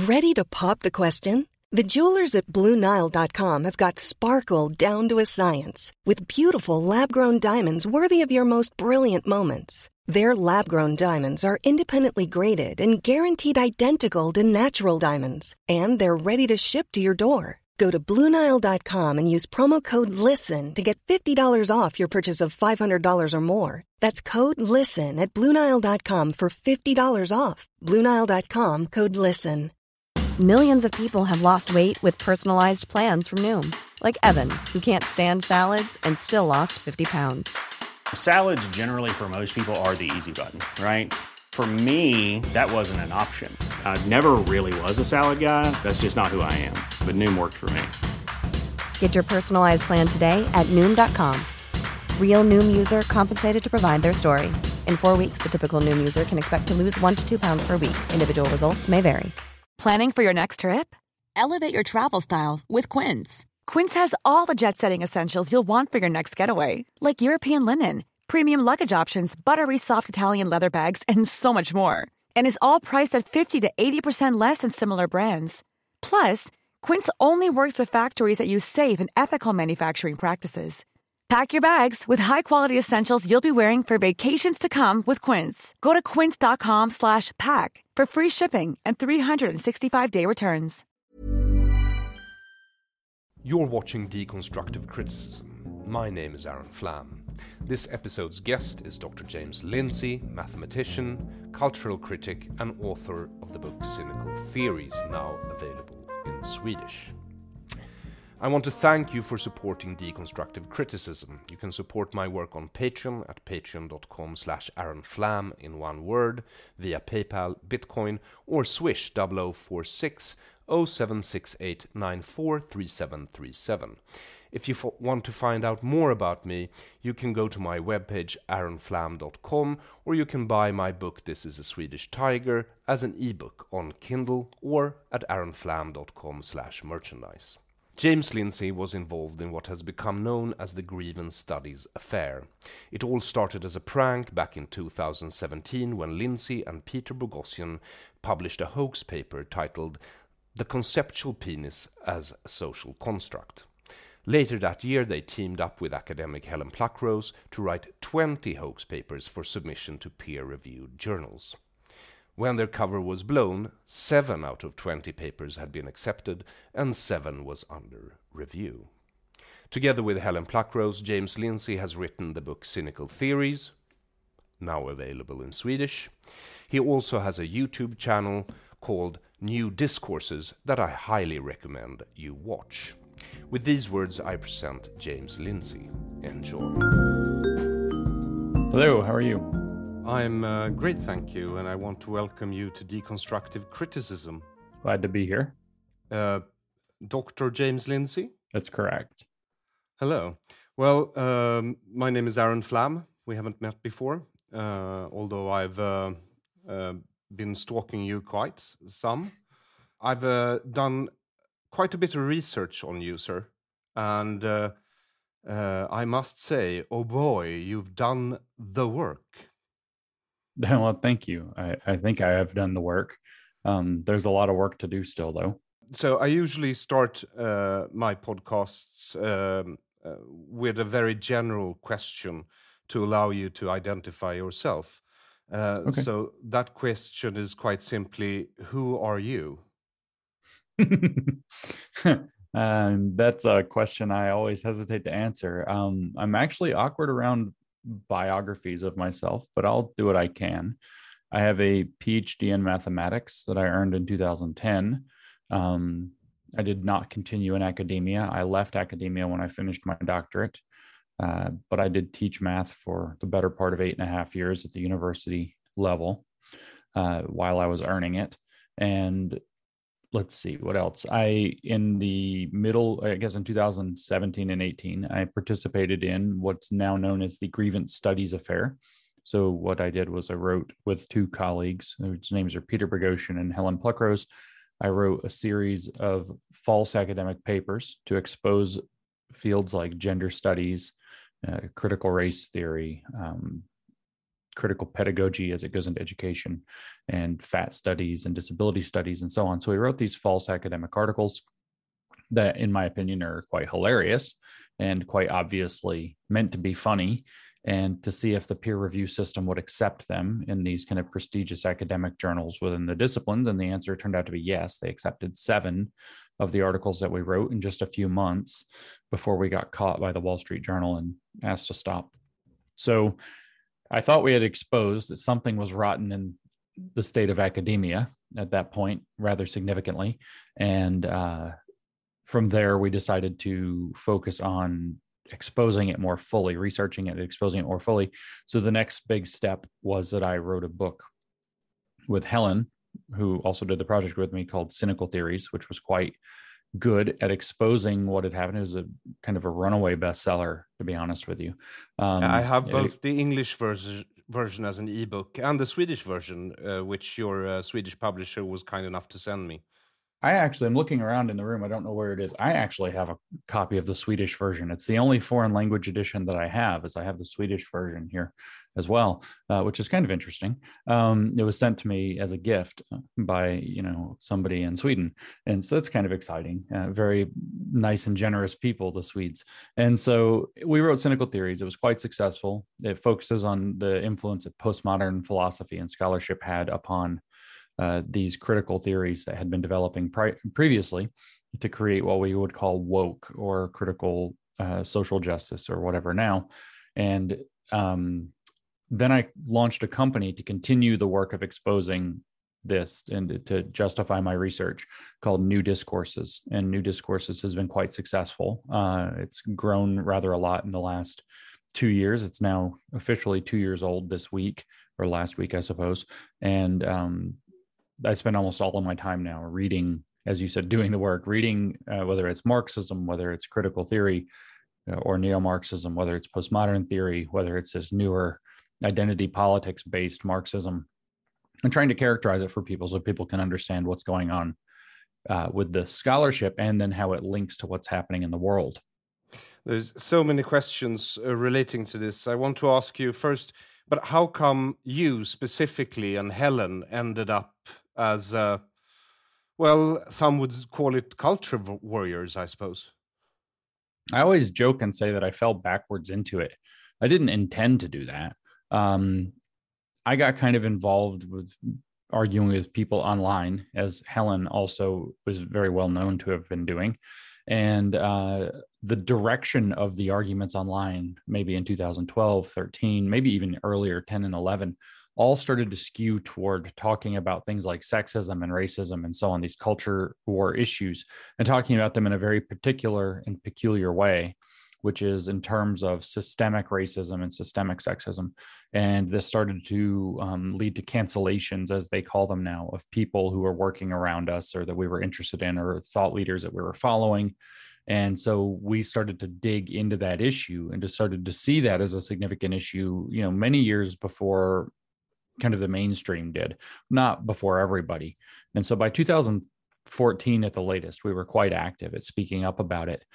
Ready to pop the question? The jewelers at BlueNile.com have got sparkle down to a science with beautiful lab-grown diamonds worthy of your most brilliant moments. Their lab-grown diamonds are independently graded and guaranteed identical to natural diamonds, and they're ready to ship to your door. Go to BlueNile.com and use promo code LISTEN to get $50 off your purchase of $500 or more. That's code LISTEN at BlueNile.com for $50 off. BlueNile.com, code LISTEN. Millions of people have lost weight with personalized plans from Noom. Like Evan, who can't stand salads and still lost 50 pounds. Salads generally for most people are the easy button, right? For me, that wasn't an option. I never really was a salad guy. That's just not who I am. But Noom worked for me. Get your personalized plan today at Noom.com. Real Noom user compensated to provide their story. In 4 weeks, the typical Noom user can expect to lose 1 to 2 pounds per week. Individual results may vary. Planning for your next trip? Elevate your travel style with Quince. Quince has all the jet-setting essentials you'll want for your next getaway, like European linen, premium luggage options, buttery soft Italian leather bags, and so much more. And is all priced at 50 to 80% less than similar brands. Plus, Quince only works with factories that use safe and ethical manufacturing practices. Pack your bags with high-quality essentials you'll be wearing for vacations to come with Quince. Go to quince.com/pack for free shipping and 365-day returns. You're watching Deconstructive Criticism. My name is Aaron Flam. This episode's guest is Dr. James Lindsay, mathematician, cultural critic, and author of the book Cynical Theories, now available in Swedish. I want to thank you for supporting Deconstructive Criticism. You can support my work on Patreon at patreon.com/AaronFlam in one word, via PayPal, Bitcoin, or Swish 0046 0768 943737. If you want to find out more about me, you can go to my webpage aronflam.com, or you can buy my book This is a Swedish Tiger as an ebook on Kindle or at aronflam.com/merchandise. James Lindsay was involved in what has become known as the Grievance Studies affair. It all started as a prank back in 2017 when Lindsay and Peter Boghossian published a hoax paper titled The Conceptual Penis as a Social Construct. Later that year, they teamed up with academic Helen Pluckrose to write 20 hoax papers for submission to peer-reviewed journals. When their cover was blown, 7 out of 20 papers had been accepted, and 7 was under review. Together with Helen Pluckrose, James Lindsay has written the book Cynical Theories, now available in Swedish. He also has a YouTube channel called New Discourses that I highly recommend you watch. With these words, I present James Lindsay. Enjoy. Hello, how are you? I'm great, thank you, and I want to welcome you to Deconstructive Criticism. Glad to be here. Dr. James Lindsay? That's correct. Hello. Well, my name is Aaron Flam. We haven't met before, although I've been stalking you quite some. I've done quite a bit of research on you, sir, and I must say, oh boy, you've done the work. Well, thank you. I think I have done the work. There's a lot of work to do still, though. So I usually start my podcasts with a very general question to allow you to identify yourself. Okay. So that question is quite simply, who are you? That's a question I always hesitate to answer. I'm actually awkward around biographies of myself, but I'll do what I can. I have a PhD in mathematics that I earned in 2010. I did not continue in academia. I left academia when I finished my doctorate, but I did teach math for the better part of 8.5 years at the university level while I was earning it. And let's see, what else? In the middle, I guess in 2017 and 18, I participated in what's now known as the Grievance Studies affair. So what I did was I wrote with 2 colleagues, whose names are Peter Boghossian and Helen Pluckrose. I wrote a series of false academic papers to expose fields like gender studies, critical race theory, critical pedagogy as it goes into education, and fat studies and disability studies and so on. So he wrote these false academic articles that, in my opinion, are quite hilarious and quite obviously meant to be funny, and to see if the peer review system would accept them in these kind of prestigious academic journals within the disciplines. And the answer turned out to be yes. They accepted 7 of the articles that we wrote in just a few months before we got caught by the Wall Street Journal and asked to stop. So I thought we had exposed that something was rotten in the state of academia at that point, rather significantly. And from there, we decided to focus on exposing it more fully, researching it, and exposing it more fully. So the next big step was that I wrote a book with Helen, who also did the project with me, called Cynical Theories, which was quite good at exposing what had happened. It was a kind of a runaway bestseller, to be honest with you. I have both the English version as an ebook and the Swedish version, which your Swedish publisher was kind enough to send me. I'm looking around in the room. I don't know where it is. I actually have a copy of the Swedish version. It's the only foreign language edition that I have, is I have the Swedish version here as well, which is kind of interesting. It was sent to me as a gift by, somebody in Sweden. And so it's kind of exciting. Very nice and generous people, the Swedes. And so we wrote Cynical Theories. It was quite successful. It focuses on the influence that postmodern philosophy and scholarship had upon these critical theories that had been developing previously to create what we would call woke or critical social justice or whatever now. And then I launched a company to continue the work of exposing this and to justify my research, called New Discourses. And New Discourses has been quite successful. It's grown rather a lot in the last 2 years. It's now officially 2 years old this week, or last week, I suppose. And I spend almost all of my time now reading, as you said, doing the work, reading, whether it's Marxism, whether it's critical theory or neo-Marxism, whether it's postmodern theory, whether it's this newer identity politics-based Marxism, and trying to characterize it for people so people can understand what's going on with the scholarship, and then how it links to what's happening in the world. There's so many questions relating to this. I want to ask you first, but how come you specifically and Helen ended up as, some would call it culture warriors, I suppose? I always joke and say that I fell backwards into it. I didn't intend to do that. I got kind of involved with arguing with people online, as Helen also was very well known to have been doing. And the direction of the arguments online, maybe in 2012, 13, maybe even earlier, 10 and 11, all started to skew toward talking about things like sexism and racism and so on, these culture war issues, and talking about them in a very particular and peculiar way, which is in terms of systemic racism and systemic sexism. And this started to lead to cancellations, as they call them now, of people who were working around us or that we were interested in, or thought leaders that we were following. And so we started to dig into that issue and just started to see that as a significant issue, many years before kind of the mainstream did, not before everybody. And so by 2014 at the latest, we were quite active at speaking up about it.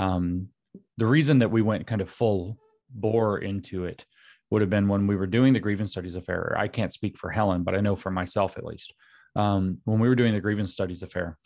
The reason that we went kind of full bore into it would have been when we were doing the Grievance Studies Affair. I can't speak for Helen, but I know for myself at least. When we were doing the Grievance Studies Affair,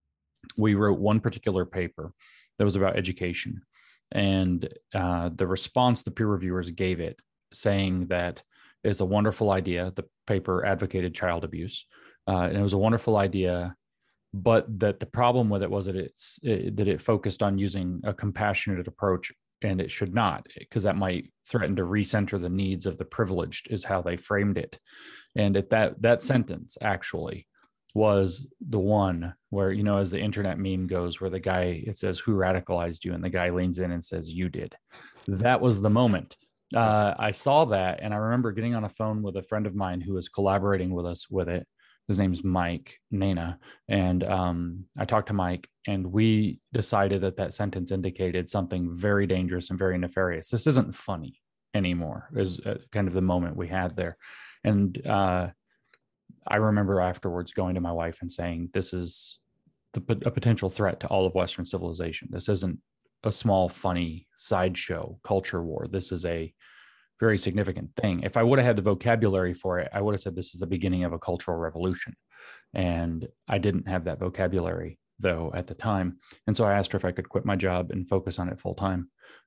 we wrote one particular paper that was about education. And the response the peer reviewers gave it, saying that it's a wonderful idea. The paper advocated child abuse, and it was a wonderful idea, but that the problem with it was that it focused on using a compassionate approach, and it should not, because that might threaten to recenter the needs of the privileged, is how they framed it. And at that sentence actually was the one where, as the internet meme goes, where the guy, it says, "Who radicalized you?" And the guy leans in and says, "You did." That was the moment. I saw that, and I remember getting on a phone with a friend of mine who was collaborating with us with it. His name's Mike Nana. And I talked to Mike, and we decided that sentence indicated something very dangerous and very nefarious. This isn't funny anymore, is kind of the moment we had there. And I remember afterwards going to my wife and saying, this is a potential threat to all of Western civilization. This isn't a small, funny sideshow culture war. This is a very significant thing. If I would have had the vocabulary for it, I would have said this is the beginning of a cultural revolution. And I didn't have that vocabulary, though, at the time. And so I asked her if I could quit my job and focus on it full time,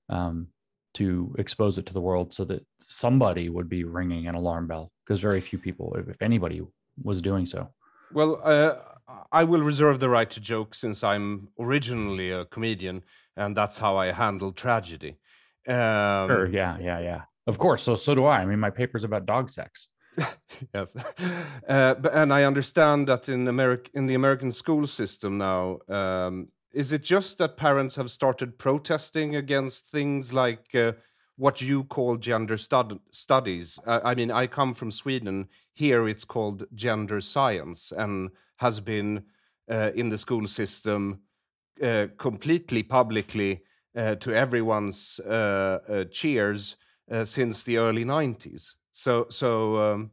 to expose it to the world so that somebody would be ringing an alarm bell, because very few people, if anybody, was doing so. Well, I will reserve the right to joke since I'm originally a comedian, and that's how I handle tragedy. Sure, yeah. Of course. So do I. I mean, my paper's about dog sex. Yes, and I understand that in the American school system now, is it just that parents have started protesting against things like what you call gender studies? I mean, I come from Sweden. Here it's called gender science, and has been in the school system completely publicly to everyone's cheers since the early 90s. So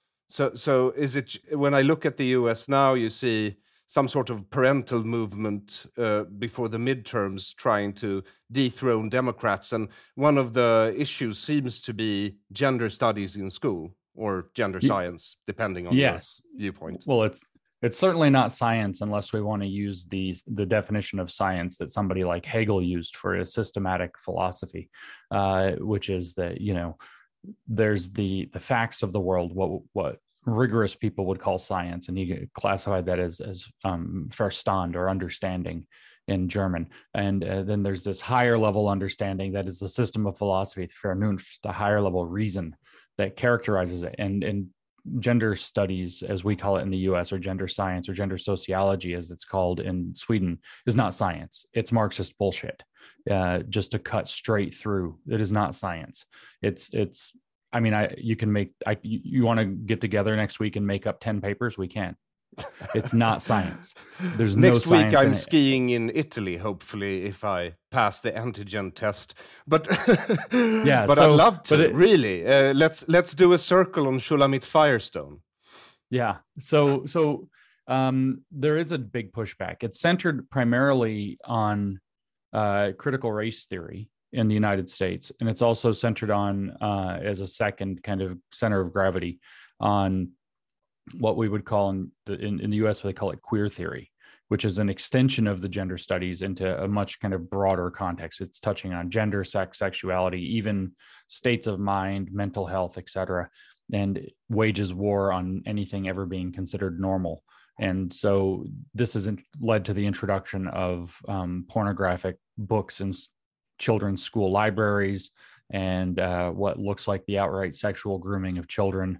is it, when I look at the US now, you see some sort of parental movement before the midterms trying to dethrone Democrats, and one of the issues seems to be gender studies in school, or gender science, depending on your viewpoint. Well, it's certainly not science unless we want to use the definition of science that somebody like Hegel used for a systematic philosophy, which is that, there's the facts of the world, what rigorous people would call science, and he classified that as Verstand, or understanding in German. And then there's this higher level understanding that is the system of philosophy, Vernunft, the higher level reason that characterizes it. And gender studies, as we call it in the US, or gender science, or gender sociology, as it's called in Sweden, is not science. It's Marxist bullshit. Just to cut straight through, it is not science. It's. I mean, you want to get together next week and make up 10 papers? We can. It's not science. There's next no science. Next week I'm skiing in Italy, hopefully, if I pass the antigen test. But yeah, but I'd love to, really. Let's do a circle on Shulamit Firestone. Yeah. So there is a big pushback. It's centered primarily on critical race theory in the United States, and it's also centered on, as a second kind of center of gravity, on what we would call in the US, they call it queer theory, which is an extension of the gender studies into a much kind of broader context. It's touching on gender, sex, sexuality, even states of mind, mental health, etc., and wages war on anything ever being considered normal. And so this has led to the introduction of pornographic books in children's school libraries, and what looks like the outright sexual grooming of children.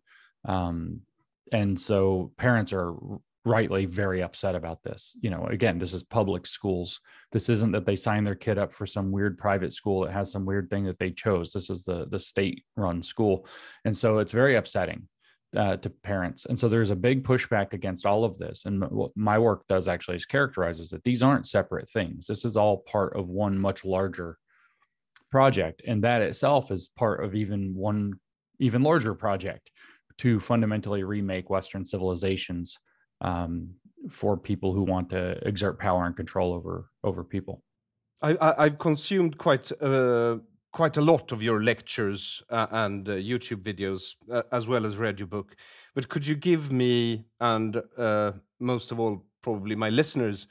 And so parents are rightly very upset about this. Again, this is public schools. This isn't that they sign their kid up for some weird private school that has some weird thing that they chose. This is the state-run school. And so it's very upsetting to parents. And so there's a big pushback against all of this. And what my work does actually is characterizes that these aren't separate things. This is all part of one much larger project. And that itself is part of one even larger project to fundamentally remake Western civilizations for people who want to exert power and control over people. I've consumed quite a lot of your lectures and YouTube videos, as well as read your book. But could you give me, and most of all, probably my listeners,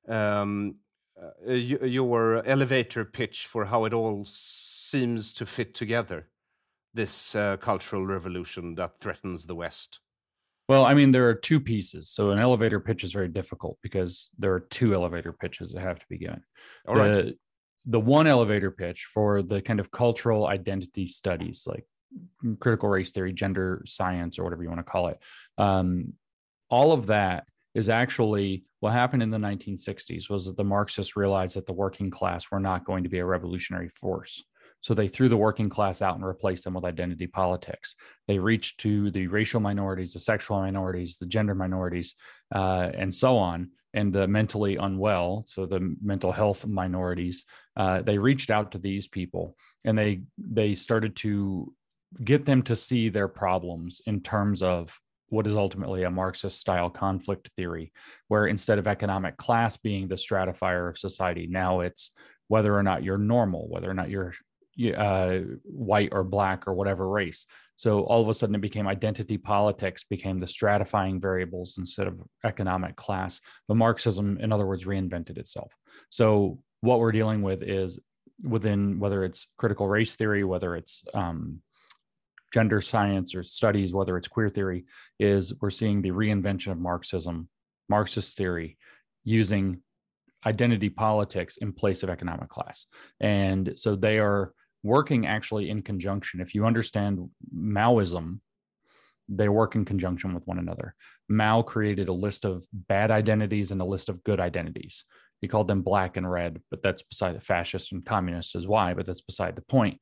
your elevator pitch for how it all seems to fit together, this cultural revolution that threatens the West? Well, I mean, there are two pieces. So an elevator pitch is very difficult because there are two elevator pitches that have to be given. All right. The one elevator pitch for the kind of cultural identity studies, like critical race theory, gender science, or whatever you want to call it, all of that is actually what happened in the 1960s was that the Marxists realized that the working class were not going to be a revolutionary force. So they threw the working class out and replaced them with identity politics. They reached to the racial minorities, the sexual minorities, the gender minorities, and so on, and the mentally unwell, so the mental health minorities. They reached out to these people, and they started to get them to see their problems in terms of what is ultimately a Marxist-style conflict theory, where instead of economic class being the stratifier of society, now it's whether or not you're normal, whether or not you're white or black or whatever race. So all of a sudden it became identity politics, became the stratifying variables instead of economic class. But Marxism, in other words, reinvented itself. So what we're dealing with is within, whether it's critical race theory, whether it's gender science or studies, whether it's queer theory, is we're seeing the reinvention of Marxism, Marxist theory, using identity politics in place of economic class. And so they are working actually in conjunction. If you understand Maoism, they work in conjunction with one another. Mao created a list of bad identities and a list of good identities. He called them black and red, but that's beside the fascists and communists is why, but that's beside the point.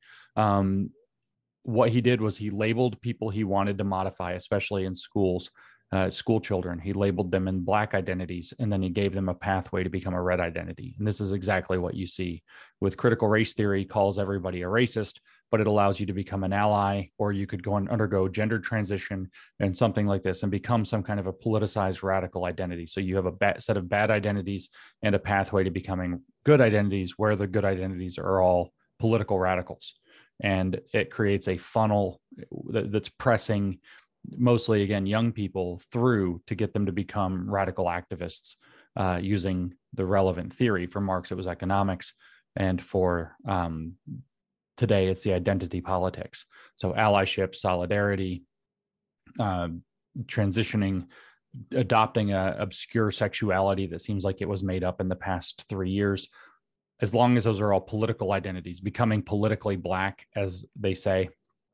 What he did was he labeled people he wanted to modify, especially in schools, school children. He labeled them in black identities, and then he gave them a pathway to become a red identity. And this is exactly what you see with critical race theory, calls everybody a racist, but it allows you to become an ally, or you could go and undergo gender transition and something like this and become some kind of a politicized radical identity. So you have a set of bad identities and a pathway to becoming good identities, where the good identities are all political radicals. And it creates a funnel that's pressing mostly, again, young people through to get them to become radical activists using the relevant theory. For Marx, it was economics. And for today, it's the identity politics. So allyship, solidarity, transitioning, adopting an obscure sexuality that seems like it was made up in the past 3 years. As long as those are all political identities, becoming politically black, as they say,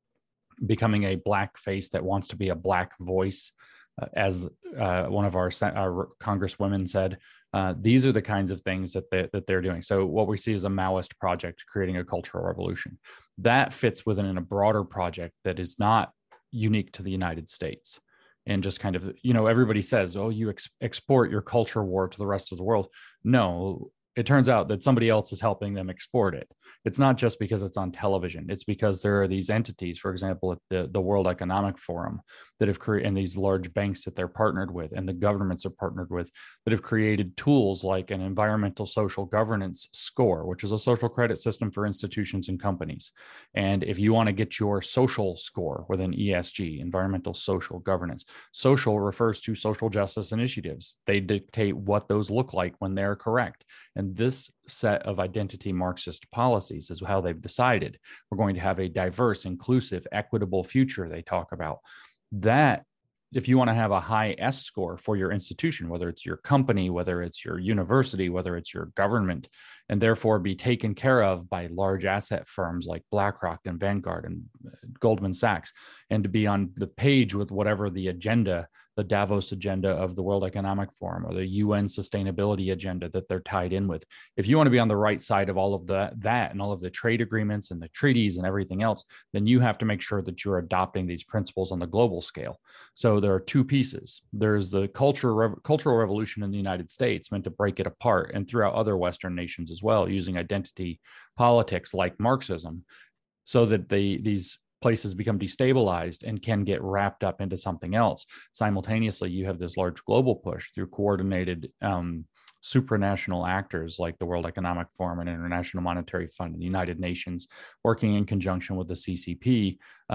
becoming a black face that wants to be a black voice, as one of our congresswomen said, these are the kinds of things that they're doing. So what we see is a Maoist project creating a cultural revolution that fits within a broader project that is not unique to the United States. And just kind of, everybody says, oh, you export your culture war to the rest of the world. No, it turns out that somebody else is helping them export it. It's not just because it's on television. It's because there are these entities, for example, at the World Economic Forum, that have created, and these large banks that they're partnered with, and the governments are partnered with, that have created tools like an environmental social governance score, which is a social credit system for institutions and companies. And if you want to get your social score with an ESG, environmental social governance, social refers to social justice initiatives. They dictate what those look like when they're correct. And this set of identity Marxist policies is how they've decided we're going to have a diverse, inclusive, equitable future. They talk about that. If you want to have a high S score for your institution, whether it's your company, whether it's your university, whether it's your government, and therefore be taken care of by large asset firms like BlackRock and Vanguard and Goldman Sachs, and to be on the page with whatever the agenda, the Davos agenda of the World Economic Forum, or the UN sustainability agenda that they're tied in with. If you want to be on the right side of all of that and all of the trade agreements and the treaties and everything else, then you have to make sure that you're adopting these principles on the global scale. So there are two pieces. There's the cultural revolution in the United States meant to break it apart, and throughout other Western nations as well, using identity politics like Marxism, so that these places become destabilized and can get wrapped up into something else. Simultaneously, you have this large global push through coordinated supranational actors like the World Economic Forum and International Monetary Fund and the United Nations, working in conjunction with the CCP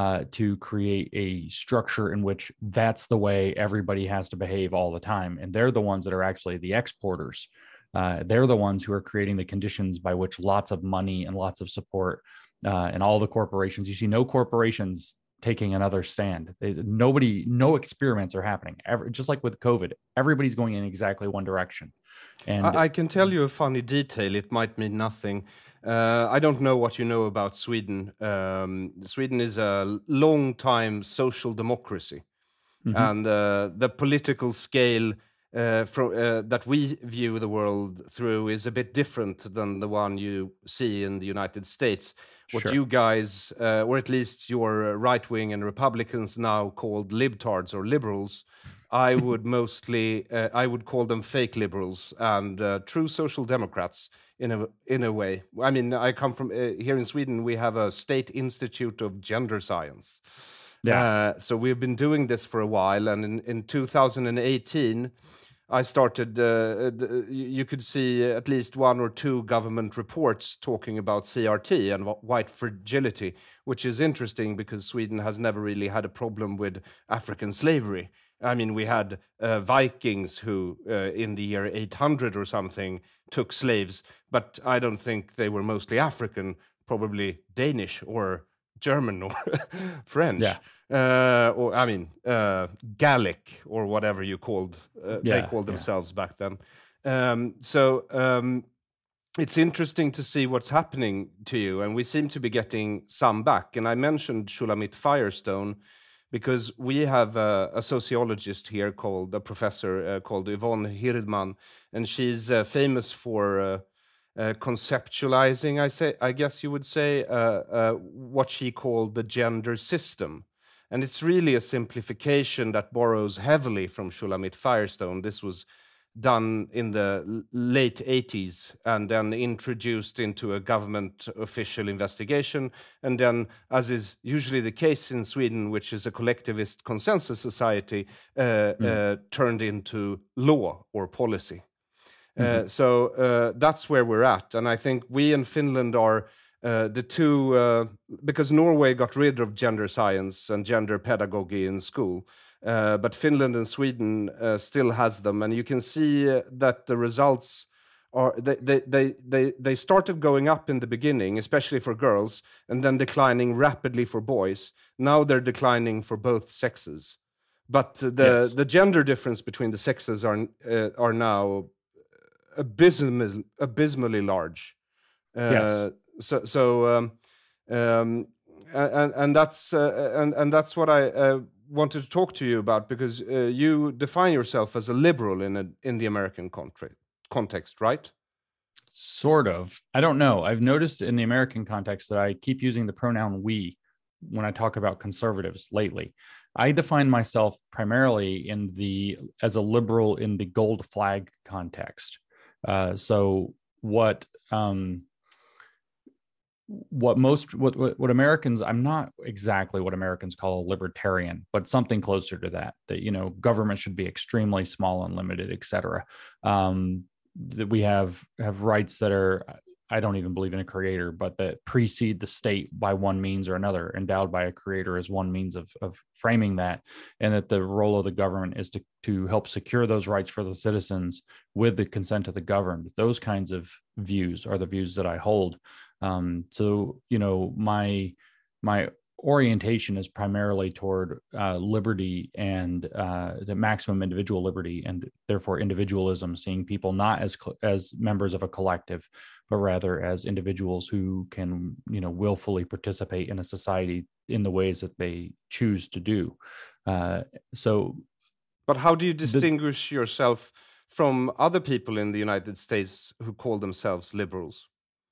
to create a structure in which that's the way everybody has to behave all the time. And they're the ones that are actually the exporters. They're the ones who are creating the conditions by which lots of money and lots of support and all the corporations, you see no corporations taking another stand. No experiments are happening. Just like with COVID, everybody's going in exactly one direction. And I can tell you a funny detail. It might mean nothing. I don't know what you know about Sweden. Sweden is a long-time social democracy. Mm-hmm. And the political scale that we view the world through is a bit different than the one you see in the United States. What sure. You guys, or at least your right-wing and Republicans now called libtards or liberals, I would I would call them fake liberals and true social democrats in a way. I mean, I come from here in Sweden. We have a state institute of gender science. Yeah. So we've been doing this for a while, and in 2018. I started, you could see at least one or two government reports talking about CRT and white fragility, which is interesting because Sweden has never really had a problem with African slavery. I mean, we had Vikings who, in the year 800 or something, took slaves, but I don't think they were mostly African, probably Danish or German or French. Yeah. Or I mean, Gallic or whatever you called they called themselves back then. It's interesting to see what's happening to you, and we seem to be getting some back. And I mentioned Shulamit Firestone because we have a sociologist here called a professor called Yvonne Hirdman, and she's famous for conceptualizing, I guess you would say, what she called the gender system. And it's really a simplification that borrows heavily from Shulamit Firestone. This was done in the late 80s and then introduced into a government official investigation. And then, as is usually the case in Sweden, which is a collectivist consensus society, turned into law or policy. So that's where we're at. And I think we in Finland are the two, because Norway got rid of gender science and gender pedagogy in school, but Finland and Sweden still has them. And you can see that the results are, they started going up in the beginning, especially for girls, and then declining rapidly for boys. Now they're declining for both sexes. But the gender difference between the sexes are now abysmally large. Yes. And that's what I wanted to talk to you about, because you define yourself as a liberal in the American context, right? Sort of. I don't know. I've noticed in the American context that I keep using the pronoun we when I talk about conservatives lately. I define myself primarily as a liberal in the gold flag context. So what Americans, I'm not exactly what Americans call a libertarian, but something closer to that, government should be extremely small and limited, et cetera. That we have rights that are, I don't even believe in a creator, but that precede the state by one means or another, endowed by a creator as one means of framing that, and that the role of the government is to help secure those rights for the citizens with the consent of the governed. Those kinds of views are the views that I hold. So, my orientation is primarily toward liberty and the maximum individual liberty, and therefore individualism, seeing people not as members of a collective, but rather as individuals who can, willfully participate in a society in the ways that they choose to do. But how do you distinguish yourself from other people in the United States who call themselves liberals?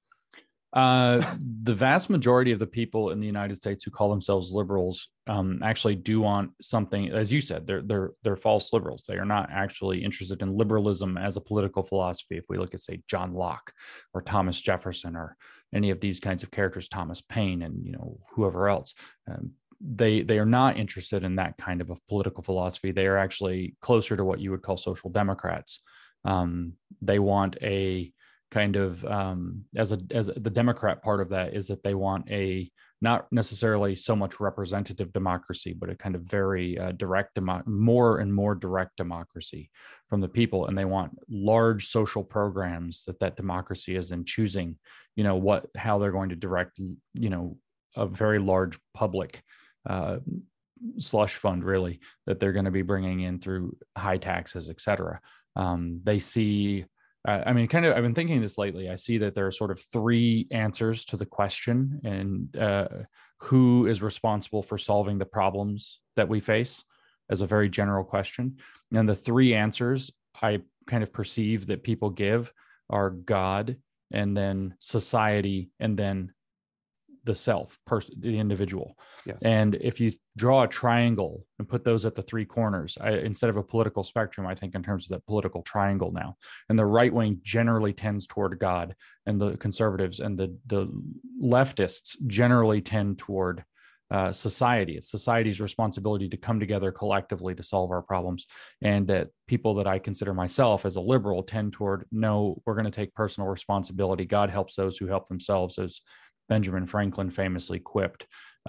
The vast majority of the people in the United States who call themselves liberals actually do want something, as you said, they're false liberals. They are not actually interested in liberalism as a political philosophy. If we look at, say, John Locke or Thomas Jefferson or any of these kinds of characters, Thomas Paine and whoever else, they are not interested in that kind of a political philosophy. They are actually closer to what you would call social democrats. They want a kind of as the Democrat part of that is that they want a not necessarily so much representative democracy, but a kind of very more and more direct democracy from the people, and they want large social programs that democracy is in choosing, how they're going to direct, a very large public slush fund, really, that they're going to be bringing in through high taxes, et cetera. They see. I've been thinking this lately. I see that there are sort of three answers to the question, and who is responsible for solving the problems that we face, as a very general question. And the three answers I kind of perceive that people give are God, and then society, and then the self, the individual. Yes. And if you draw a triangle and put those at the three corners, instead of a political spectrum, I think in terms of that political triangle now. And the right wing generally tends toward God, and the conservatives and the leftists generally tend toward society. It's society's responsibility to come together collectively to solve our problems. And that people that I consider myself as a liberal tend toward, no, we're going to take personal responsibility. God helps those who help themselves, as Benjamin Franklin famously quipped.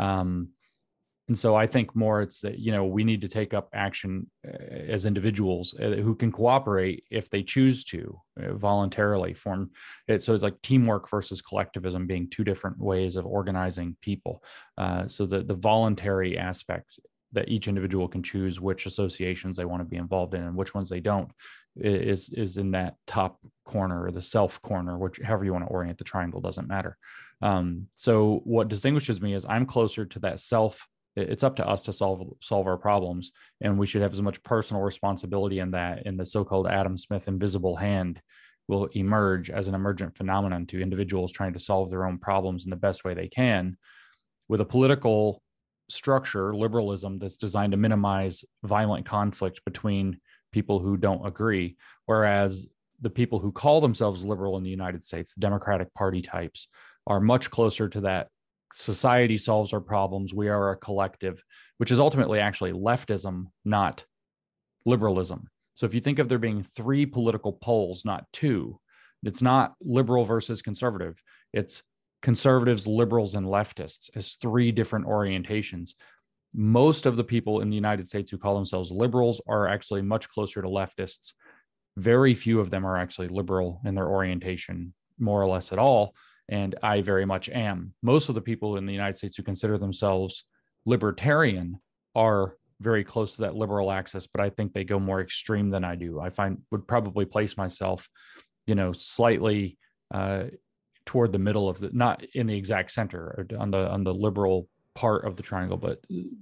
And so I think more it's that, we need to take up action as individuals who can cooperate if they choose to voluntarily form it. So it's like teamwork versus collectivism being two different ways of organizing people. So the voluntary aspect that each individual can choose which associations they want to be involved in and which ones they don't is in that top corner, or the self corner, which however you want to orient the triangle, doesn't matter. So what distinguishes me is I'm closer to that self. It's up to us to solve our problems, and we should have as much personal responsibility in that. And the so-called Adam Smith invisible hand will emerge as an emergent phenomenon to individuals trying to solve their own problems in the best way they can, with a political structure, liberalism, that's designed to minimize violent conflict between people who don't agree. Whereas the people who call themselves liberal in the United States, the Democratic Party types, are much closer to that. Society solves our problems. We are a collective, which is ultimately actually leftism, not liberalism. So if you think of there being three political poles, not two, it's not liberal versus conservative. It's conservatives, liberals, and leftists as three different orientations. Most of the people in the United States who call themselves liberals are actually much closer to leftists. Very few of them are actually liberal in their orientation, more or less at all. And I very much am. Most of the people in the United States who consider themselves libertarian are very close to that liberal axis, but I think they go more extreme than I do. I would probably place myself, slightly toward the middle of not in the exact center, or on the liberal part of the triangle, but.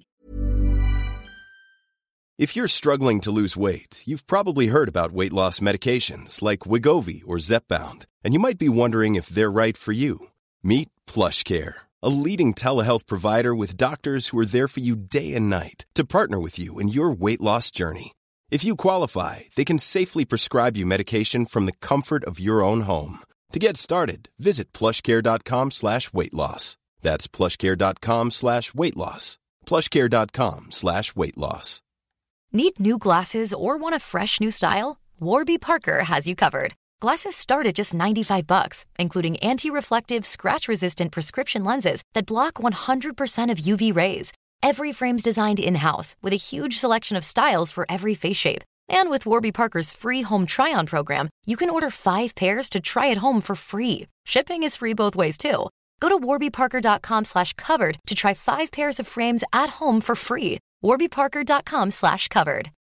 If you're struggling to lose weight, you've probably heard about weight loss medications like Wegovy or Zepbound, and you might be wondering if they're right for you. Meet PlushCare, a leading telehealth provider with doctors who are there for you day and night to partner with you in your weight loss journey. If you qualify, they can safely prescribe you medication from the comfort of your own home. To get started, visit plushcare.com/weightloss. That's plushcare.com/weightloss. plushcare.com/weightloss. Need new glasses or want a fresh new style? Warby Parker has you covered. Glasses start at just $95, including anti-reflective, scratch-resistant prescription lenses that block 100% of UV rays. Every frame's designed in-house with a huge selection of styles for every face shape. And with Warby Parker's free home try-on program, you can order 5 pairs to try at home for free. Shipping is free both ways, too. Go to warbyparker.com/covered to try 5 pairs of frames at home for free. warbyparker.com/covered.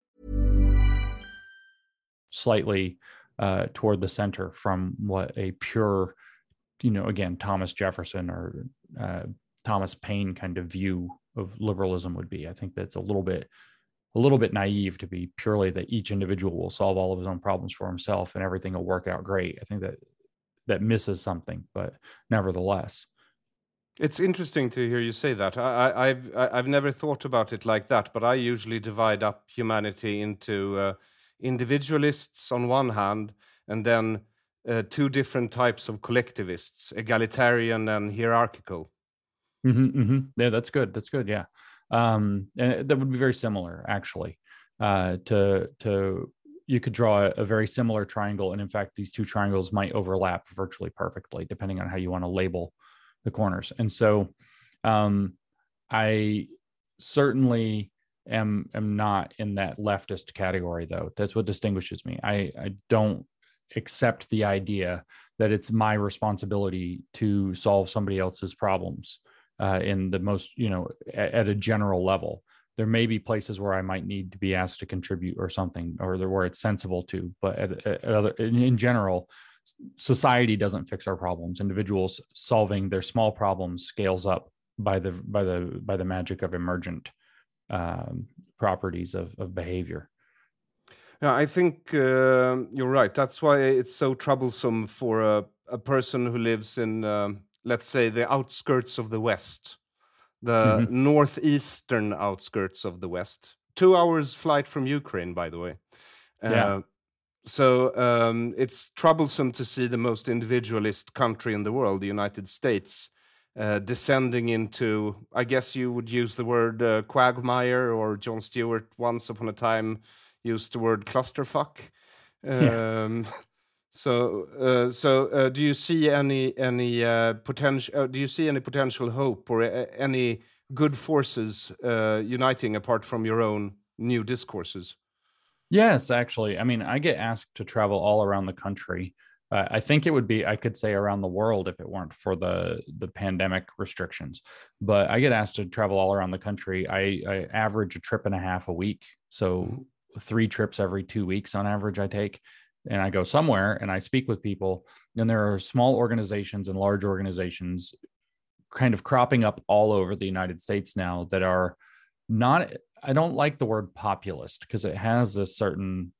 Slightly toward the center from what a pure, again, Thomas Jefferson or Thomas Paine kind of view of liberalism would be. I think that's a little bit naive to be purely that each individual will solve all of his own problems for himself and everything will work out great. I think that misses something, but nevertheless. It's interesting to hear you say that. I've never thought about it like that, but I usually divide up humanity into individualists on one hand, and then two different types of collectivists: egalitarian and hierarchical. Yeah, that's good. Yeah, and that would be very similar, actually. You could draw a very similar triangle, and in fact, these two triangles might overlap virtually perfectly, depending on how you want to label the corners. And so I certainly am not in that leftist category, though. That's what distinguishes me. I don't accept the idea that it's my responsibility to solve somebody else's problems in the most, at a general level. There may be places where I might need to be asked to contribute or something, or where it's sensible to, but in general, society doesn't fix our problems. Individuals solving their small problems scales up by the magic of emergent properties of behavior. Yeah, I think you're right. That's why it's so troublesome for a person who lives in, let's say, the outskirts of the West, the northeastern outskirts of the West. 2 hours flight from Ukraine, by the way. So it's troublesome to see the most individualist country in the world, the United States, descending into, I guess you would use the word quagmire, or Jon Stewart once upon a time used the word clusterfuck. So, do you see any potential? Do you see any potential hope or any good forces uniting apart from your own new discourses? Yes, actually. I mean, I get asked to travel all around the country. I think it would be, I could say around the world if it weren't for the pandemic restrictions. But I get asked to travel all around the country. I average a trip and a half a week. So 3 trips every 2 weeks on average I take. And I go somewhere and I speak with people. And there are small organizations and large organizations kind of cropping up all over the United States now that are not, I don't like the word populist because it has a certain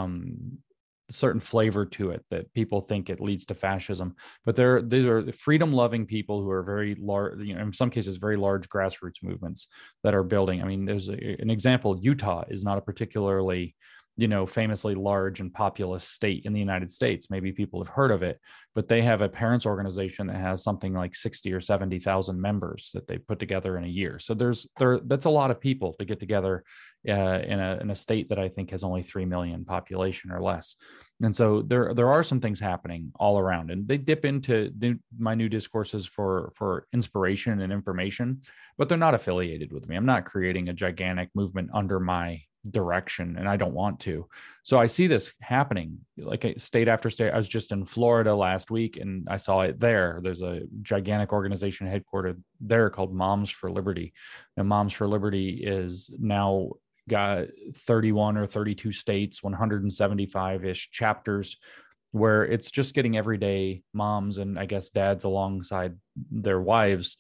flavor to it that people think it leads to fascism. But these are freedom-loving people who are very large, in some cases, very large grassroots movements that are building. I mean, there's an example. Utah is not a particularly famously large and populous state in the United States. Maybe people have heard of it, but they have a parents organization that has something like 60 or 70,000 members that they've put together in a year. So that's a lot of people to get together in a state that I think has only 3 million population or less. And so there are some things happening all around, and they dip into my new discourses for inspiration and information, but they're not affiliated with me. I'm not creating a gigantic movement under my direction, and I don't want to. So I see this happening like state after state. I was just in Florida last week and I saw it there. There's a gigantic organization headquartered there called Moms for Liberty. And Moms for Liberty is now got 31 or 32 states, 175-ish chapters, where it's just getting everyday moms and I guess dads alongside their wives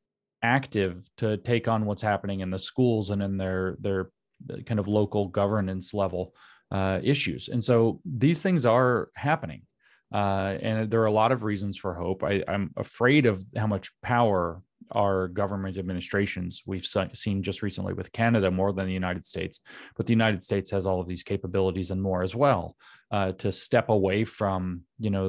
active to take on what's happening in the schools and in their kind of local governance level issues. And so these things are happening. And there are a lot of reasons for hope. I'm afraid of how much power our government administrations we've seen just recently with Canada more than the United States. But the United States has all of these capabilities and more as well to step away from,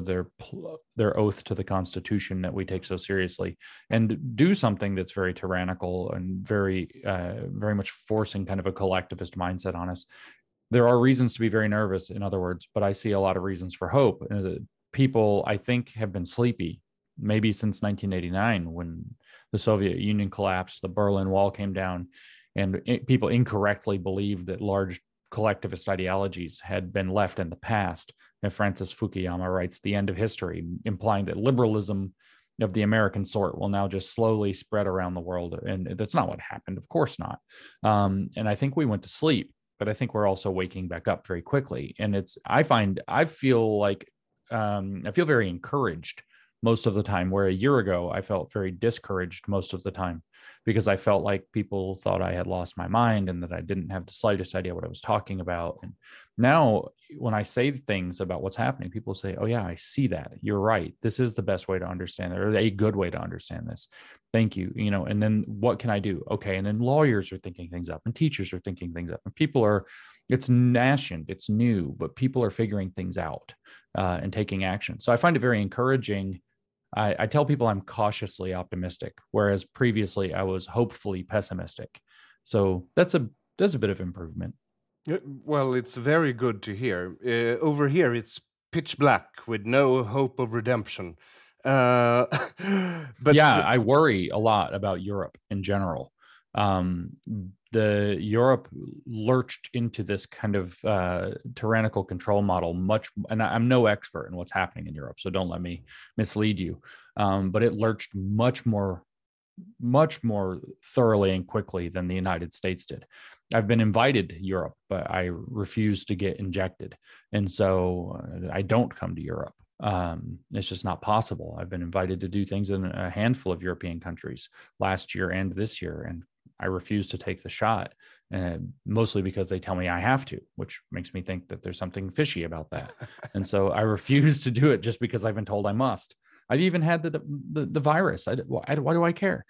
their oath to the Constitution that we take so seriously and do something that's very tyrannical and very much forcing kind of a collectivist mindset on us. There are reasons to be very nervous, in other words, but I see a lot of reasons for hope. People, I think, have been sleepy, maybe since 1989 when the Soviet Union collapsed, the Berlin Wall came down, and people incorrectly believed that large collectivist ideologies had been left in the past. And Francis Fukuyama writes The End of History, implying that liberalism of the American sort will now just slowly spread around the world. And that's not what happened. Of course not. And I think we went to sleep, but I think we're also waking back up very quickly. And I feel very encouraged most of the time, where a year ago I felt very discouraged most of the time because I felt like people thought I had lost my mind and that I didn't have the slightest idea what I was talking about. And now when I say things about what's happening, people say, oh yeah, I see that. You're right. This is the best way to understand it, or a good way to understand this. Thank you. And then what can I do? Okay. And then lawyers are thinking things up and teachers are thinking things up and it's nascent, it's new, but people are figuring things out and taking action. So I find it very encouraging. I tell people I'm cautiously optimistic, whereas previously I was hopefully pessimistic. So that's a bit of improvement. Well, it's very good to hear. Over here, it's pitch black with no hope of redemption. But yeah, I worry a lot about Europe in general. The Europe lurched into this kind of tyrannical control model and I'm no expert in what's happening in Europe, so don't let me mislead you. But it lurched much more thoroughly and quickly than the United States did. I've been invited to Europe, but I refuse to get injected. And so I don't come to Europe. It's just not possible. I've been invited to do things in a handful of European countries last year and this year, and I refuse to take the shot, mostly because they tell me I have to, which makes me think that there's something fishy about that. And so I refuse to do it just because I've been told I must. I've even had the virus. Why do I care?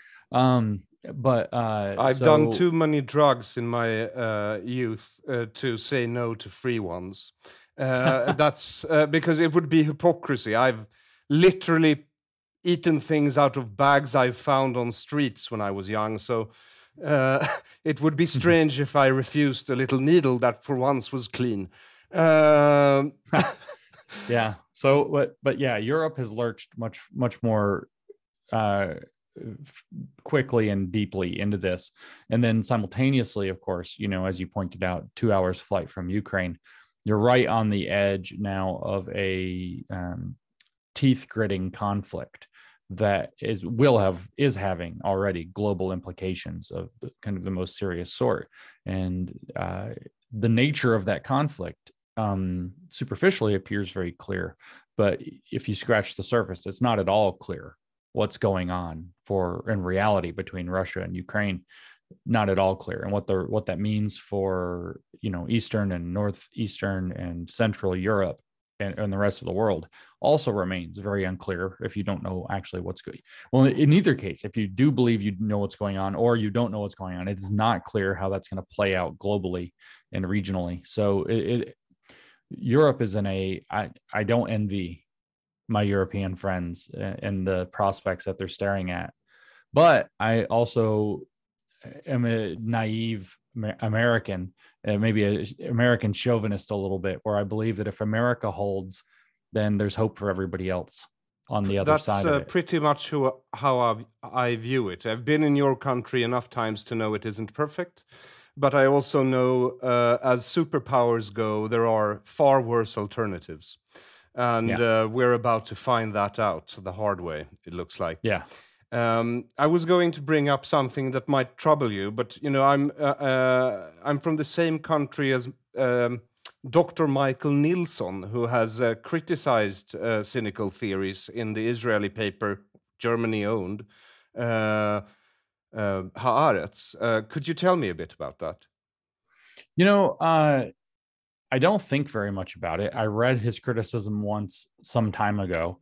But I've done too many drugs in my youth to say no to free ones. That's because it would be hypocrisy. I've literally eaten things out of bags I found on streets when I was young. So it would be strange if I refused a little needle that for once was clean. Yeah. So, but yeah, Europe has lurched much more quickly and deeply into this. And then simultaneously, of course, you know, as you pointed out, 2 hours flight from Ukraine, you're right on the edge now of a teeth gritting conflict that is having already global implications of kind of the most serious sort. And the nature of that conflict superficially appears very clear, but if you scratch the surface, it's not at all clear what's going on in reality between Russia and Ukraine. Not at all clear. And what that means for, you know, Eastern and Northeastern and Central Europe and the rest of the world also remains very unclear if you don't know actually what's going on. Well, in either case, if you do believe you know what's going on or you don't know what's going on, it is not clear how that's going to play out globally and regionally. So Europe is I don't envy my European friends and the prospects that they're staring at. But I also am a naive American, maybe an American chauvinist a little bit, where I believe that if America holds, then there's hope for everybody else on the other side of it. That's pretty much how I view it. I've been in your country enough times to know it isn't perfect. But I also know, as superpowers go, there are far worse alternatives. And we're about to find that out the hard way, it looks like. Yeah. I was going to bring up something that might trouble you, but you know, I'm from the same country as Dr. Michael Nilsson, who has criticized cynical theories in the Israeli paper, Germany-owned, Haaretz. Could you tell me a bit about that? You know, I don't think very much about it. I read his criticism once some time ago.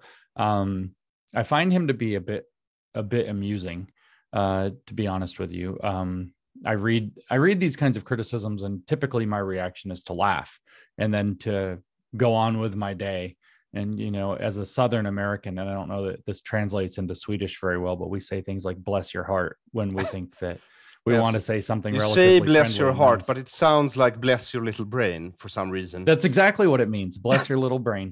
I find him to be a bit amusing, to be honest with you. I read these kinds of criticisms, and typically my reaction is to laugh and then to go on with my day. And, you know, as a Southern American, and I don't know that this translates into Swedish very well, but we say things like "bless your heart" when we think that we want to say something relatively You say "bless your heart," nice. But it sounds like "bless your little brain" for some reason. That's exactly what it means. Bless your little brain.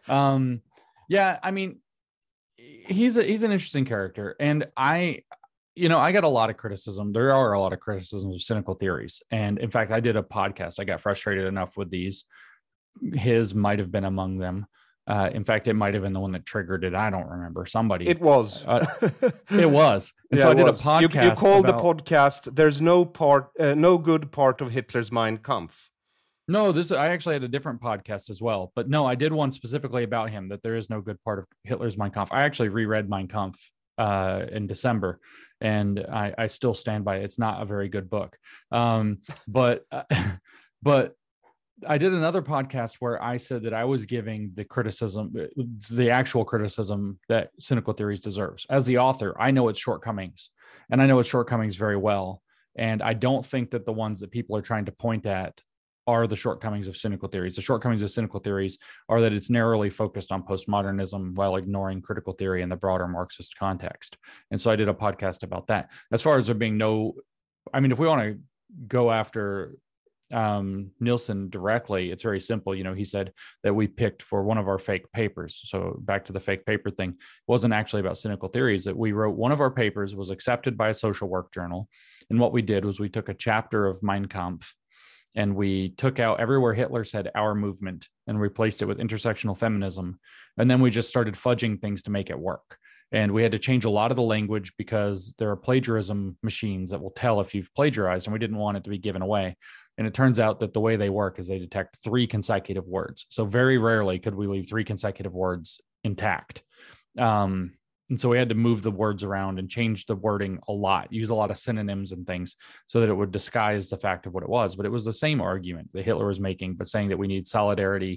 Yeah, I mean, he's an interesting character, and I got a lot of criticism. There are a lot of criticisms of cynical theories, and in fact, I did a podcast. I got frustrated enough with these. His might have been among them. In fact, it might have been the one that triggered it. I don't remember. Somebody. It was. It was. And so I did a podcast. You called the podcast "There's no good part of Hitler's Mein Kampf." No, I actually had a different podcast as well. But no, I did one specifically about him, that there is no good part of Hitler's Mein Kampf. I actually reread Mein Kampf in December, and I still stand by it. It's not a very good book. But I did another podcast where I said that I was giving the actual criticism that cynical theories deserves. As the author, I know its shortcomings, and I know its shortcomings very well. And I don't think that the ones that people are trying to point at are the shortcomings of cynical theories. The shortcomings of cynical theories are that it's narrowly focused on postmodernism while ignoring critical theory in the broader Marxist context. And so I did a podcast about that. As far as there being if we want to go after Nilsson directly, it's very simple. You know, he said that we picked for one of our fake papers. So back to the fake paper thing, it wasn't actually about cynical theories. That we wrote one of our papers was accepted by a social work journal. And what we did was we took a chapter of Mein Kampf and we took out everywhere Hitler said "our movement" and replaced it with intersectional feminism. And then we just started fudging things to make it work. And we had to change a lot of the language because there are plagiarism machines that will tell if you've plagiarized, and we didn't want it to be given away. And it turns out that the way they work is they detect 3 consecutive words. So very rarely could we leave 3 consecutive words intact. And so we had to move the words around and change the wording a lot, use a lot of synonyms and things so that it would disguise the fact of what it was. But it was the same argument that Hitler was making, but saying that we need solidarity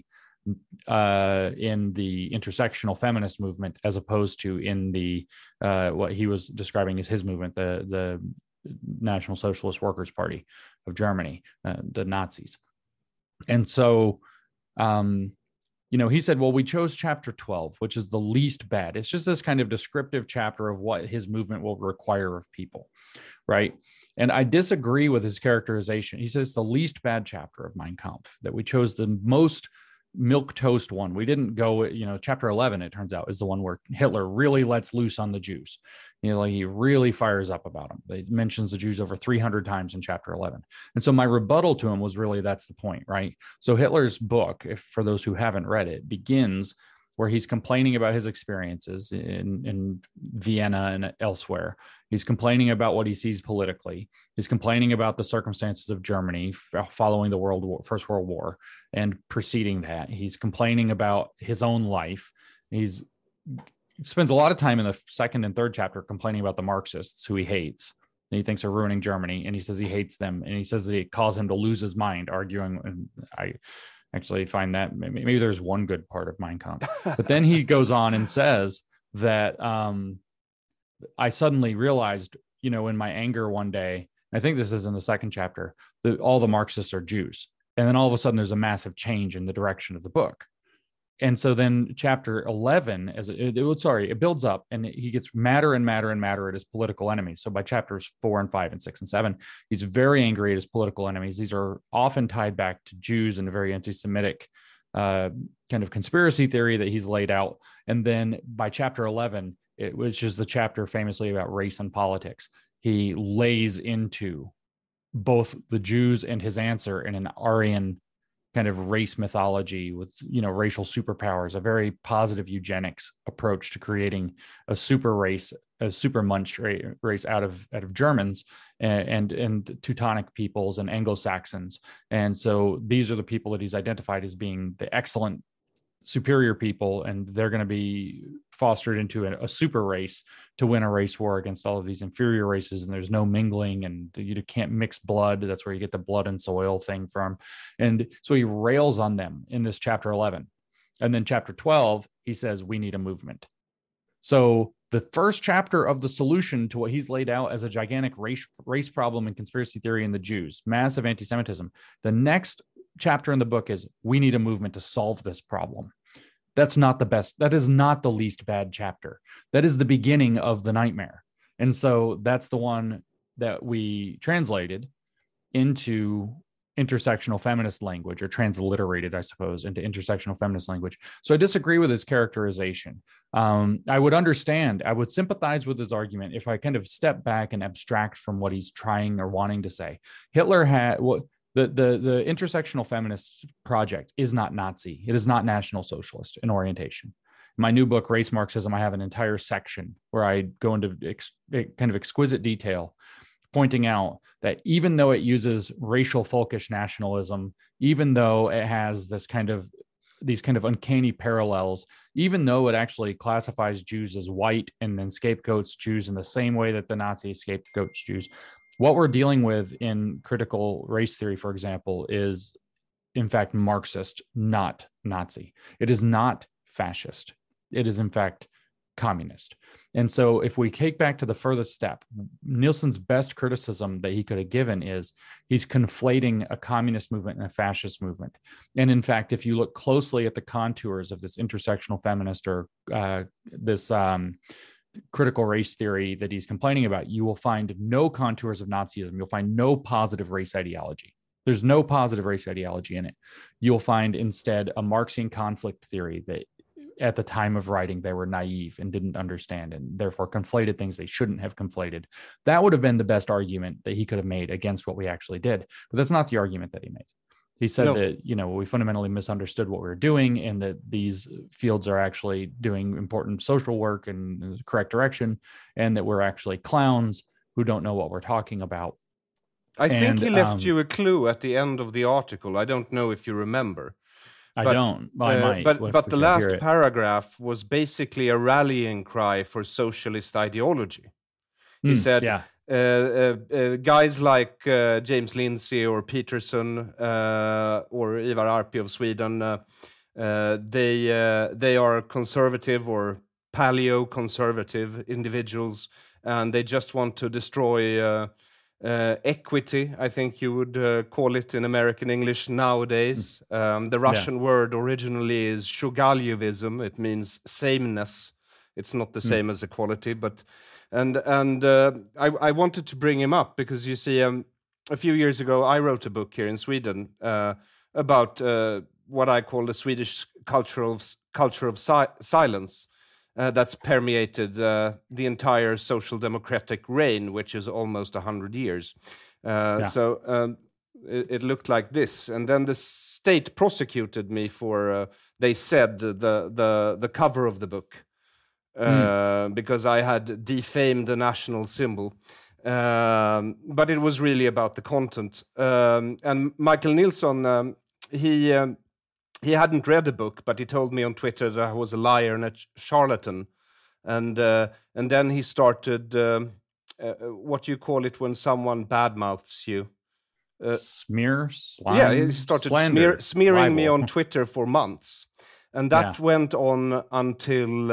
in the intersectional feminist movement, as opposed to in the what he was describing as his movement, the National Socialist Workers' Party of Germany, the Nazis. And so he said, well, we chose chapter 12, which is the least bad. It's just this kind of descriptive chapter of what his movement will require of people, right? And I disagree with his characterization. He says it's the least bad chapter of Mein Kampf, that we chose the most milquetoast one. We didn't go, chapter 11, it turns out, is the one where Hitler really lets loose on the Jews. He really fires up about them. He mentions the Jews over 300 times in chapter 11. And so my rebuttal to him was really, that's the point, right? So Hitler's book, for those who haven't read it, begins where he's complaining about his experiences in Vienna and elsewhere. He's complaining about what he sees politically. He's complaining about the circumstances of Germany following the First World War and preceding that. He's complaining about his own life. He spends a lot of time in the second and third chapter complaining about the Marxists who he hates and he thinks are ruining Germany. And he says he hates them. And he says that it caused him to lose his mind arguing. And I actually find that maybe there's one good part of Mein Kampf. But then he goes on and says that I suddenly realized, in my anger one day, I think this is in the second chapter, that all the Marxists are Jews. And then all of a sudden there's a massive change in the direction of the book. And so then chapter 11, it builds up and he gets madder and madder and madder at his political enemies. So by chapters 4 and 5 and 6 and 7, he's very angry at his political enemies. These are often tied back to Jews and a very anti-Semitic kind of conspiracy theory that he's laid out. And then by chapter 11, which is the chapter famously about race and politics, he lays into both the Jews and his answer in an Aryan kind of race mythology with, racial superpowers, a very positive eugenics approach to creating a super race, a super munch race out of Germans and Teutonic peoples and Anglo-Saxons. And so these are the people that he's identified as being the excellent superior people, and they're going to be fostered into a super race to win a race war against all of these inferior races. And there's no mingling, and you can't mix blood. That's where you get the blood and soil thing from. And so he rails on them in this chapter 11. And then chapter 12, he says, we need a movement. So the first chapter of the solution to what he's laid out as a gigantic race problem and conspiracy theory in the Jews, massive anti-Semitism. The next chapter in the book is, we need a movement to solve this problem. That's not the best. That is not the least bad chapter. That is the beginning of the nightmare. And so that's the one that we translated into intersectional feminist language, or transliterated, I suppose, into intersectional feminist language. So I disagree with his characterization. I would sympathize with his argument if I kind of step back and abstract from what he's trying or wanting to say. Hitler had the intersectional feminist project is not Nazi. It is not National Socialist in orientation. In my new book, Race Marxism, I have an entire section where I go into kind of exquisite detail, pointing out that even though it uses racial folkish nationalism, even though it has these kind of uncanny parallels, even though it actually classifies Jews as white and then scapegoats Jews in the same way that the Nazis scapegoats Jews, what we're dealing with in critical race theory, for example, is in fact Marxist, not Nazi. It is not fascist. It is in fact communist. And so if we take back to the furthest step, Nielsen's best criticism that he could have given is he's conflating a communist movement and a fascist movement. And in fact, if you look closely at the contours of this intersectional feminist or this critical race theory that he's complaining about, you will find no contours of Nazism. You'll find no positive race ideology. There's no positive race ideology in it. You'll find instead a Marxian conflict theory that at the time of writing, they were naive and didn't understand and therefore conflated things they shouldn't have conflated. That would have been the best argument that he could have made against what we actually did. But that's not the argument that he made. He said that, we fundamentally misunderstood what we were doing and that these fields are actually doing important social work in the correct direction, and that we're actually clowns who don't know what we're talking about. I think he left you a clue at the end of the article. I don't know if you remember. I don't. Well, I might. But the last paragraph was basically a rallying cry for socialist ideology. He said, guys like James Lindsay or Peterson or Ivar Arpi of Sweden, they are conservative or paleo-conservative individuals, and they just want to destroy equity, I think you would call it in American English nowadays. The Russian word originally is shugalyevism. It means sameness. It's not the same as equality, but I wanted to bring him up because you see, a few years ago I wrote a book here in Sweden about what I call the Swedish culture of silence. That's permeated the entire social democratic reign, which is almost 100 years. So it looked like this, and then the state prosecuted me for. They said the cover of the book because I had defamed the national symbol, but it was really about the content. And Michael Nilsson, he hadn't read the book, but he told me on Twitter that I was a liar and a charlatan. And then he started, what do you call it when someone badmouths you? Smear? Slime? He started smearing libel. me on Twitter for months. And that went on until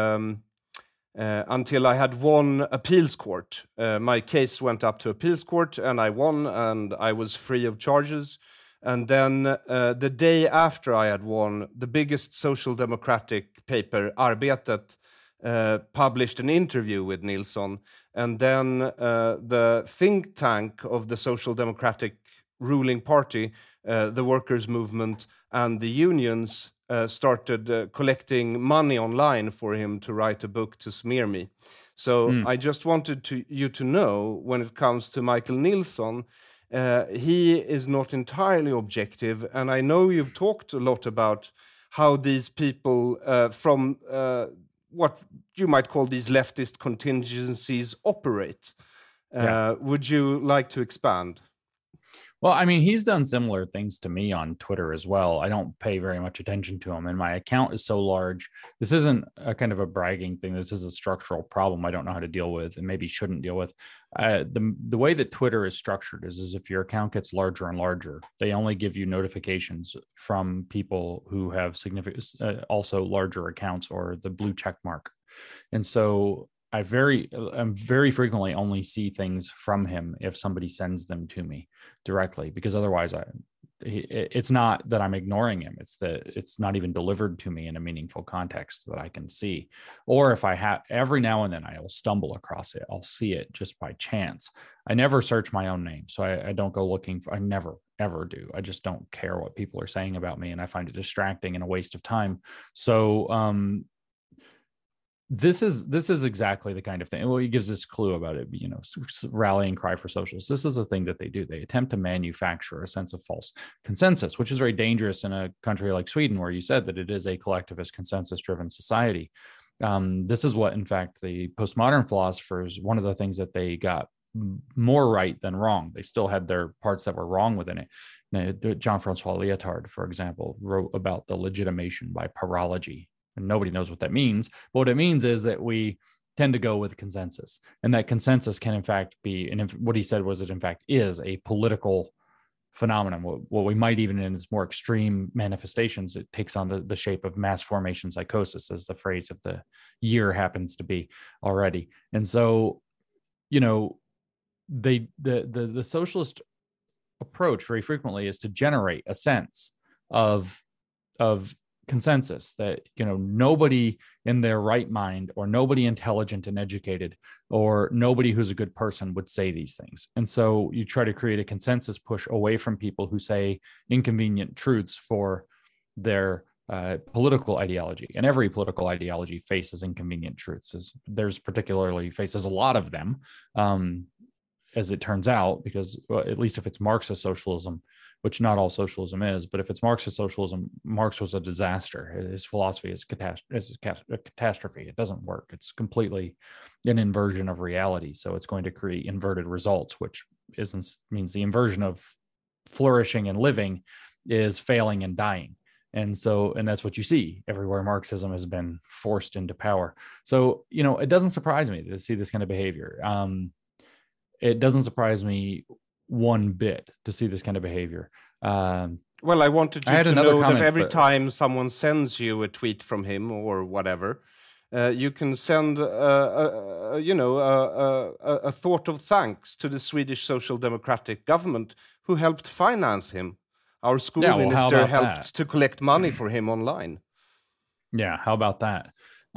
I had won appeals court. My case went up to appeals court, and I won, and I was free of charges. And then the day after I had won, the biggest social democratic paper, Arbetet, published an interview with Nilsson. And then the think tank of the social democratic ruling party, the workers' movement, and the unions started collecting money online for him to write a book to smear me. So I just wanted you to know, when it comes to Michael Nilsson, he is not entirely objective, and I know you've talked a lot about how these people from what you might call these leftist contingencies operate. Would you like to expand? Well, I mean, he's done similar things to me on Twitter as well. I don't pay very much attention to him, and my account is so large. This isn't a kind of a bragging thing. This is a structural problem I don't know how to deal with and maybe shouldn't deal with. The way that Twitter is structured is if your account gets larger and larger, they only give you notifications from people who have significant, also larger accounts or the blue check mark. And so I very frequently only see things from him if somebody sends them to me directly, because otherwise it's not that I'm ignoring him. It's that it's not even delivered to me in a meaningful context that I can see. Or if I have, every now and then I will stumble across it. I'll see it just by chance. I never search my own name. So I don't go looking for, I never, ever do. I just don't care what people are saying about me. And I find it distracting and a waste of time. So, this is exactly the kind of thing. Well, he gives this clue about it, rallying cry for socialists. This is a thing that they do. They attempt to manufacture a sense of false consensus, which is very dangerous in a country like Sweden, where you said that it is a collectivist consensus-driven society. This is what, in fact, the postmodern philosophers, one of the things that they got more right than wrong. They still had their parts that were wrong within it. Jean-Francois Lyotard, for example, wrote about the legitimation by parology. And nobody knows what that means. But what it means is that we tend to go with consensus, and that consensus can in fact be, and what he said was it in fact is a political phenomenon. What we might even in its more extreme manifestations, it takes on the shape of mass formation psychosis, as the phrase of the year happens to be already. And so, the socialist approach very frequently is to generate a sense of consensus that nobody in their right mind, or nobody intelligent and educated, or nobody who's a good person would say these things. And so you try to create a consensus push away from people who say inconvenient truths for their political ideology. And every political ideology faces inconvenient truths. There's particularly faces a lot of them, as it turns out, because at least if it's Marxist socialism, which not all socialism is, but if it's Marxist socialism, Marx was a disaster. His philosophy is a catastrophe. It doesn't work. It's completely an inversion of reality. So it's going to create inverted results, which means the inversion of flourishing and living is failing and dying. And that's what you see everywhere Marxism has been forced into power. So, it doesn't surprise me to see this kind of behavior. It doesn't surprise me one bit to see this kind of behavior. Well, I wanted you to know that every time someone sends you a tweet from him or whatever, you can send a thought of thanks to the Swedish Social Democratic government who helped finance him. Our school minister helped to collect money for him online. Yeah, how about that?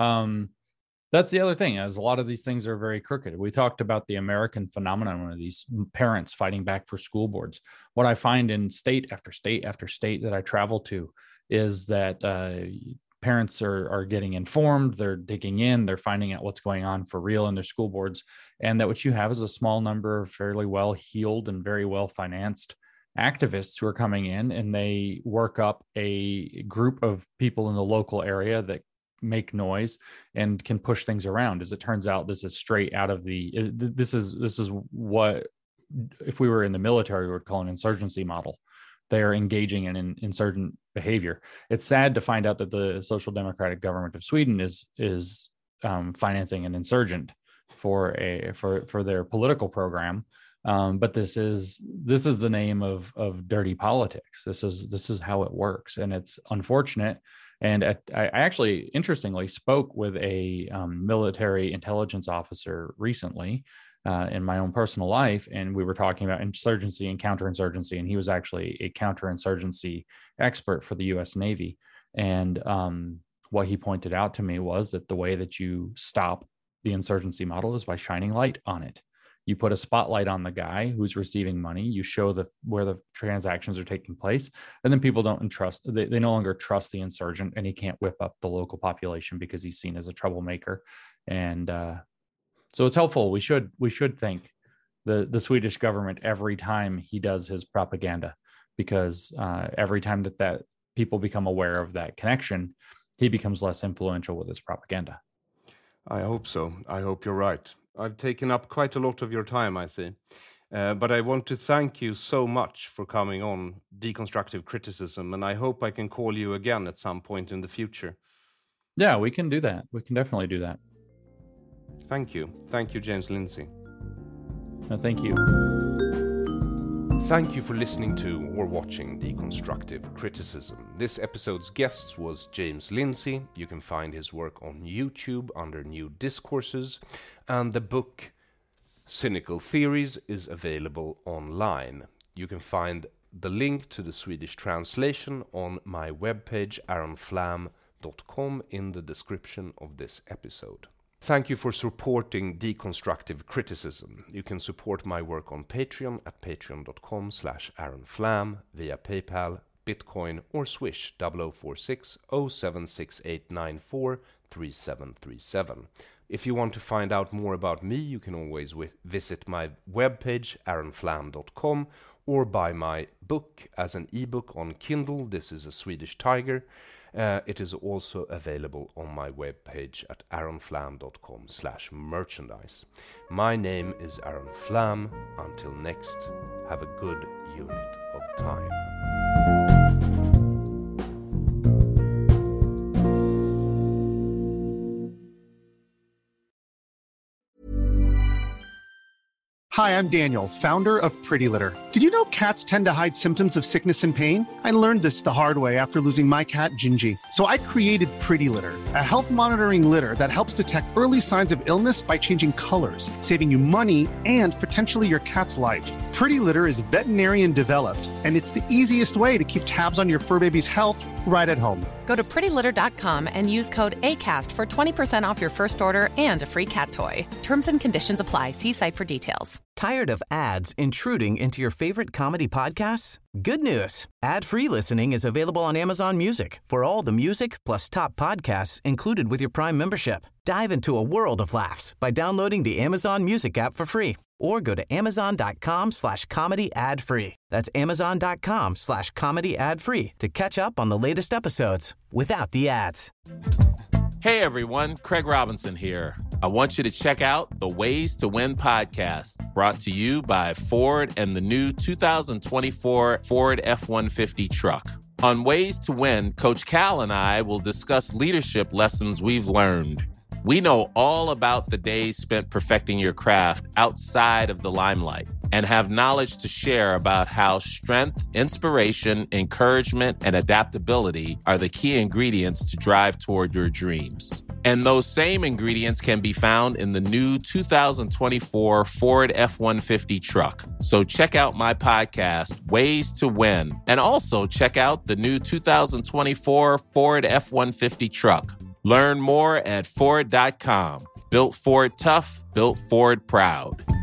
That's the other thing, is a lot of these things are very crooked. We talked about the American phenomenon of these parents fighting back for school boards. What I find in state after state after state that I travel to is that parents are getting informed, they're digging in, they're finding out what's going on for real in their school boards, and that what you have is a small number of fairly well-heeled and very well-financed activists who are coming in, and they work up a group of people in the local area that make noise and can push things around. As it turns out, this is straight out of this is what, if we were in the military, we would call an insurgency model. They are engaging in insurgent behavior. It's sad to find out that the Social Democratic government of Sweden is financing an insurgent for their political program. But this is the name of dirty politics. This is how it works, and it's unfortunate. And I actually, interestingly, spoke with a military intelligence officer recently in my own personal life, and we were talking about insurgency and counterinsurgency, and he was actually a counterinsurgency expert for the U.S. Navy. And what he pointed out to me was that the way that you stop the insurgency model is by shining light on it. You put a spotlight on the guy who's receiving money. You show where the transactions are taking place, and then people don't entrust. They no longer trust the insurgent, and he can't whip up the local population because he's seen as a troublemaker. And so it's helpful. We should thank the Swedish government every time he does his propaganda, because every time that people become aware of that connection, he becomes less influential with his propaganda. I hope so. I hope you're right. I've taken up quite a lot of your time, I see. But I want to thank you so much for coming on Deconstructive Criticism, and I hope I can call you again at some point in the future. Yeah, we can do that. We can definitely do that. Thank you. Thank you, James Lindsay. Thank you. Thank you for listening to or watching Deconstructive Criticism. This episode's guest was James Lindsay. You can find his work on YouTube under New Discourses, and the book Cynical Theories is available online. You can find the link to the Swedish translation on my webpage aronflam.com in the description of this episode. Thank you for supporting Deconstructive Criticism. You can support my work on Patreon at patreon.com/aronflam, via PayPal, Bitcoin, or Swish 0046 076894 3737. If you want to find out more about me, you can always visit my webpage aronflam.com, or buy my book as an ebook on Kindle. This is a Swedish tiger. It is also available on my webpage at aronflam.com/merchandise. My name is Aron Flam. Until next, have a good unit of time. Hi, I'm Daniel, founder of Pretty Litter. Did you know cats tend to hide symptoms of sickness and pain? I learned this the hard way after losing my cat, Gingy. So I created Pretty Litter, a health monitoring litter that helps detect early signs of illness by changing colors, saving you money and potentially your cat's life. Pretty Litter is veterinarian developed, and it's the easiest way to keep tabs on your fur baby's health right at home. Go to prettylitter.com and use code ACAST for 20% off your first order and a free cat toy. Terms and conditions apply. See site for details. Tired of ads intruding into your favorite comedy podcasts? Good news. Ad-free listening is available on Amazon Music for all the music plus top podcasts included with your Prime membership. Dive into a world of laughs by downloading the Amazon Music app for free, or go to amazon.com/comedy ad-free. That's amazon.com/comedy ad-free to catch up on the latest episodes without the ads. Hey everyone, Craig Robinson here. I want you to check out the Ways to Win podcast, brought to you by Ford and the new 2024 Ford F-150 truck. On Ways to Win, Coach Cal and I will discuss leadership lessons we've learned. We know all about the days spent perfecting your craft outside of the limelight, and have knowledge to share about how strength, inspiration, encouragement, and adaptability are the key ingredients to drive toward your dreams. And those same ingredients can be found in the new 2024 Ford F-150 truck. So check out my podcast, Ways to Win, and also check out the new 2024 Ford F-150 truck. Learn more at Ford.com. Built Ford tough, built Ford proud.